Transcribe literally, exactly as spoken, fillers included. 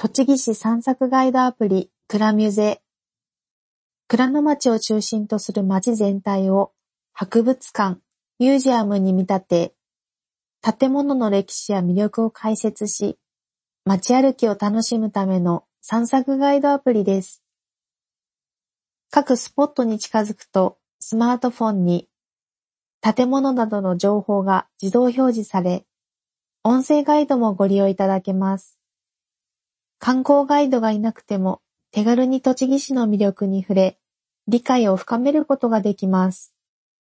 栃木市散策ガイドアプリくらミュゼ。倉野町を中心とする町全体を博物館、ミュージアムに見立て、建物の歴史や魅力を解説し、街歩きを楽しむための散策ガイドアプリです。各スポットに近づくとスマートフォンに建物などの情報が自動表示され、音声ガイドもご利用いただけます。観光ガイドがいなくても手軽に栃木市の魅力に触れ、理解を深めることができます。